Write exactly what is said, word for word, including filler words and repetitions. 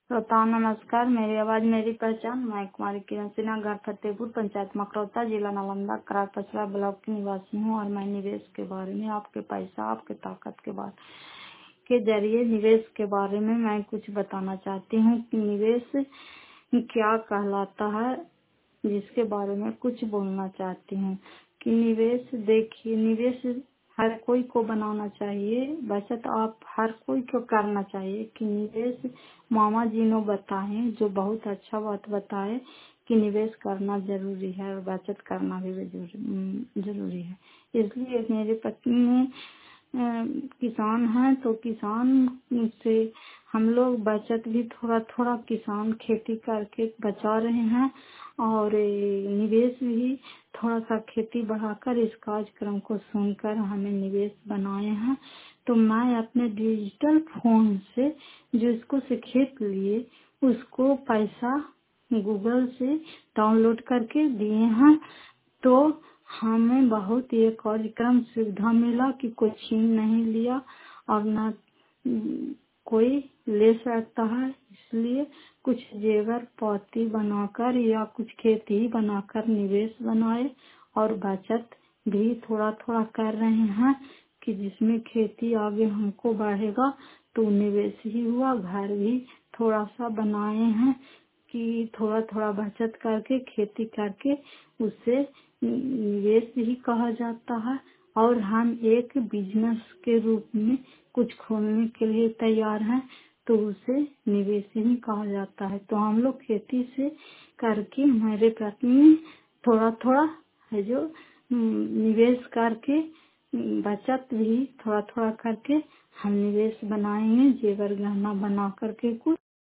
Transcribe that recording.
श्रोताओं नमस्कार। मेरी आवाज मेरी पहचान। मैं कुमारी किरण सिन्हा, घर फतेहपुर, पंचायत मकरौता, जिला नालंदा, करार पचरा ब्लॉक की निवासी हूँ। और मैं निवेश के बारे में, आपके पैसा आपके ताकत के बारे के जरिए निवेश के बारे में मैं कुछ बताना चाहती हूँ कि निवेश क्या कहलाता है, जिसके बारे में कुछ बोलना चाहती हूँ। कि निवेश, देखिए, निवेश हर कोई को बनाना चाहिए। बचत आप हर कोई को करना चाहिए। कि निवेश मामा जी ने बताए, जो बहुत अच्छा बात बताए कि निवेश करना जरूरी है और बचत करना भी जरूरी जरूरी है। इसलिए मेरे पत्नी ने अ, किसान हैं, तो किसान से हम लोग बचत भी थोड़ा थोड़ा किसान खेती करके बचा रहे हैं और निवेश भी थोड़ा सा खेती बढ़ाकर इस कार्यक्रम को सुनकर हमें निवेश बनाए हैं। तो मैं अपने डिजिटल फोन से जो इसको सीख लिए उसको पैसा गूगल से डाउनलोड करके दिए हैं। तो हमें बहुत ये कार्यक्रम सुविधा मिला कि कोई छीन नहीं लिया और न कोई ले सकता है। इसलिए कुछ जेवर पाती बनाकर या कुछ खेती बनाकर निवेश बनाए और बचत भी थोड़ा थोड़ा कर रहे हैं कि जिसमें खेती आगे हमको बढ़ेगा। तो निवेश ही हुआ। घर भी थोड़ा सा बनाए हैं कि थोड़ा थोड़ा बचत करके खेती करके उसे निवेश ही कहा जाता है। और हम एक बिजनेस के रूप में कुछ खोलने के लिए तैयार हैं, तो उसे निवेश ही कहा जाता है। तो हम लोग खेती से करके हमारे पत्नी थोड़ा थोड़ा है जो निवेश करके बचत भी थोड़ा थोड़ा करके हम निवेश बनाएंगे, जेवर गहना बना करके कुछ